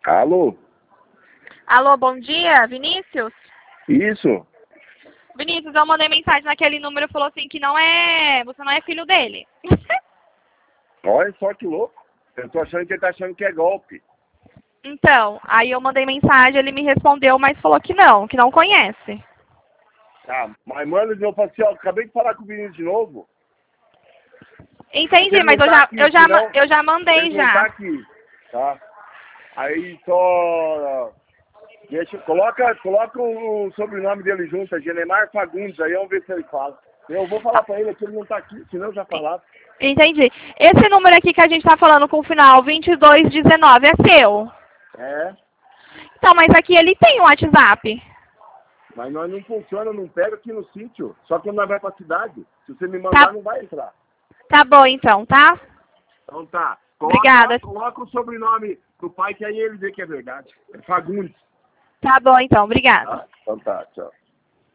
Alô? Alô, bom dia, Vinícius? Isso? Vinícius, eu mandei mensagem naquele número e falou assim que você não é filho dele. Olha só que louco. Eu tô achando que ele tá achando que é golpe. Então, aí eu mandei mensagem, ele me respondeu, mas falou que não conhece. Tá, mas mano, eu falei assim, ó, acabei de falar com o Vinícius de novo. Entendi, Ele mas não tá aqui, senão, eu já mandei ele não tá já. aqui, tá? Aí só... Coloca o sobrenome dele junto, é Genemar Fagundes, aí vamos ver se ele fala. Eu vou falar pra ele que ele não tá aqui, senão eu já falava. Entendi. Esse número aqui que a gente tá falando com o final 2219 é seu? É, Então, mas aqui ele tem o WhatsApp. mas nós não funciona, não pega aqui no sítio, só quando nós vai pra cidade. Se você me mandar, não vai entrar. Tá bom então, tá? Então tá. Obrigada. Coloca o sobrenome do pai, que aí ele vê que é verdade. É Fagundes. Tá bom então, obrigada. Tá? Então tá, tchau.